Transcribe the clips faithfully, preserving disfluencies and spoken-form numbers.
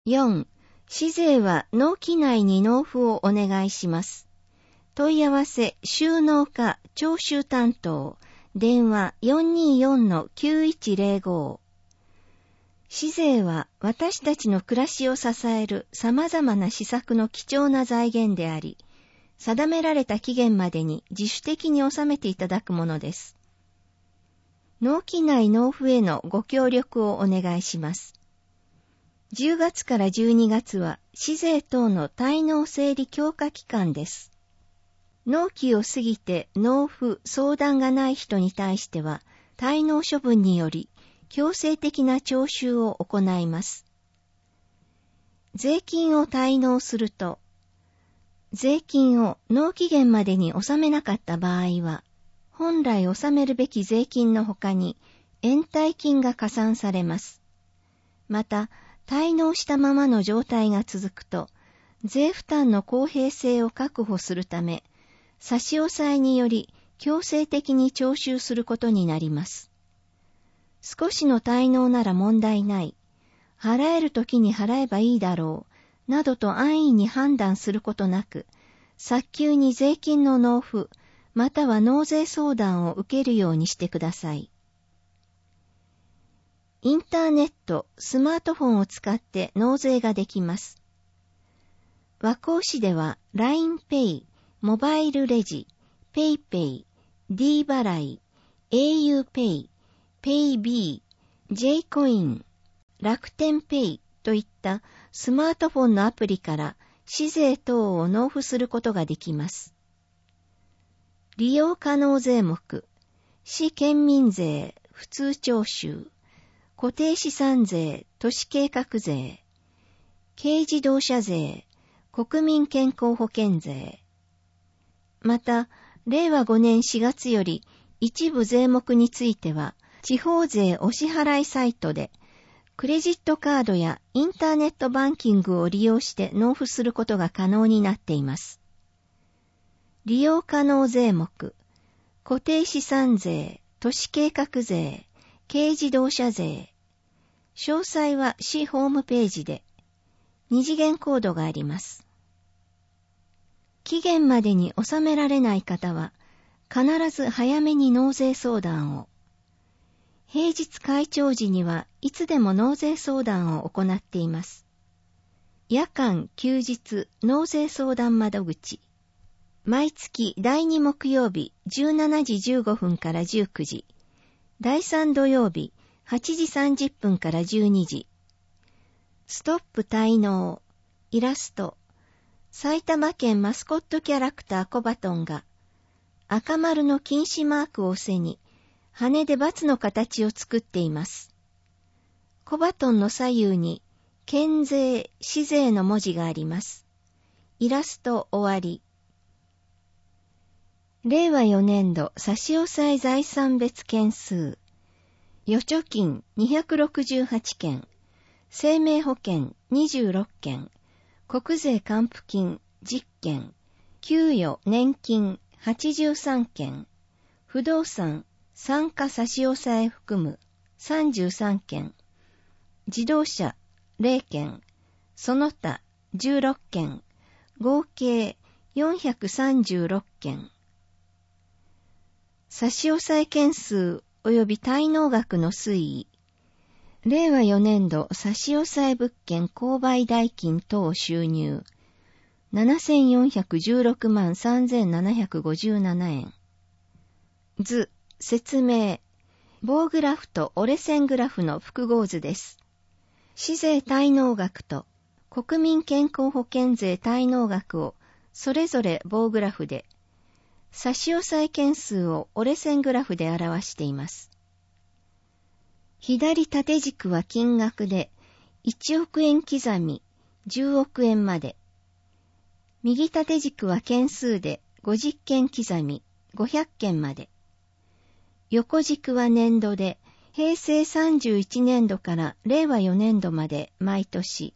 よん. 市税は納期内に納付をお願いします。問い合わせ収納課徴収担当電話 よんにーよんのきゅういちゼロご。市税は私たちの暮らしを支える様々な施策の貴重な財源であり、定められた期限までに自主的に納めていただくものです。納期内納付へのご協力をお願いします。じゅうがつからじゅうにがつは市税等の滞納整理強化期間です。納期を過ぎて納付相談がない人に対しては、滞納処分により強制的な徴収を行います。税金を滞納すると、税金を納期限までに納めなかった場合は、本来納めるべき税金のほかに延滞金が加算されます。また、滞納したままの状態が続くと、税負担の公平性を確保するため、差し押さえにより強制的に徴収することになります。少しの滞納なら問題ない、払えるときに払えばいいだろう、などと安易に判断することなく、早急に税金の納付、または納税相談を受けるようにしてください。インターネット、スマートフォンを使って納税ができます。和光市では ラインペイ、モバイルレジ、ペイペイ、D 払い、au ペイ、ペイビー、J コイン、楽天ペイといったスマートフォンのアプリから市税等を納付することができます。利用可能税目、市県民税、普通徴収、固定資産税、都市計画税、軽自動車税、国民健康保険税。また、れいわごねんしがつより一部税目については、地方税お支払いサイトで、クレジットカードやインターネットバンキングを利用して納付することが可能になっています。利用可能税目、固定資産税、都市計画税、軽自動車税。詳細は市ホームページで、二次元コードがあります。期限までに納められない方は、必ず早めに納税相談を。平日開帳時にはいつでも納税相談を行っています。夜間、休日、納税相談窓口。毎月だいに木曜日じゅうしちじじゅうごふんからじゅうくじ。だいさん土曜日はちじさんじゅっぷんからじゅうにじ。ストップ滞納、イラスト、埼玉県マスコットキャラクターコバトンが赤丸の禁止マークを背に羽でバツの形を作っています。コバトンの左右に県税、市税の文字があります。イラスト終わり。れいわよねん度差し押さえ財産別件数。預貯金にひゃくろくじゅうはちけん、生命保険にじゅうろっけん、国税還付金じゅっけん、給与年金はちじゅうさんけん、不動産参加差し押さえ含むさんじゅうさんけん、自動車ゼロけん、その他じゅうろっけん、合計よんひゃくさんじゅうろっけん。差し押さえ件数及び滞納額の推移。れいわよねん度差し押さえ物件購買代金等収入。ななせんよんひゃくじゅうろくまんさんぜんななひゃくごじゅうななえん。図、説明。棒グラフと折れ線グラフの複合図です。市税滞納額と国民健康保険税滞納額をそれぞれ棒グラフで、差し押さえ件数を折れ線グラフで表しています。左縦軸は金額でいちおくえん刻みじゅうおくえんまで。右縦軸は件数でごじゅっけん刻みごひゃっけんまで。横軸は年度でへいせいさんじゅういちねん度かられいわよねん度まで毎年。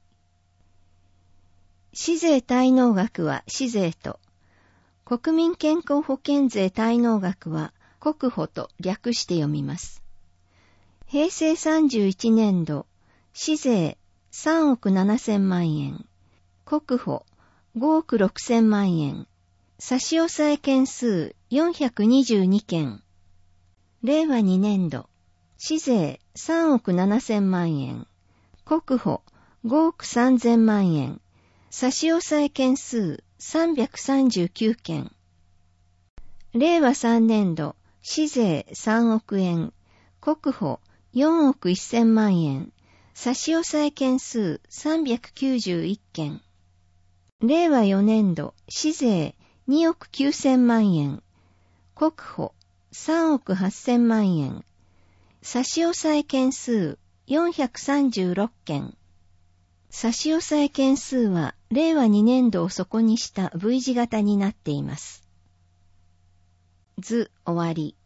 市税滞納額は市税と、国民健康保険税滞納額は国保と略して読みます。へいせいさんじゅういちねん度、市税さんおくななせんまんえん、国保ごおくろくせんまんえん、差し押さえ件数よんひゃくにじゅうにけん。令和にねんど、市税さんおくななせんまんえん、国保ごおくさんぜんまんえん、差し押さえ件数さんびゃくさんじゅうきゅうけん。令和さんねんど、市税さんおくえん、国保よんおくせんまんえん、差し押さえ件数さんびゃくきゅうじゅういっけん。令和よねんど、市税におくきゅうせんまんえん、国保さんおくはっせんまんえん、差し押さえ件数よんひゃくさんじゅうろっけん。差し押さえ件数は令和にねんどを底にした V 字型になっています。図終わり。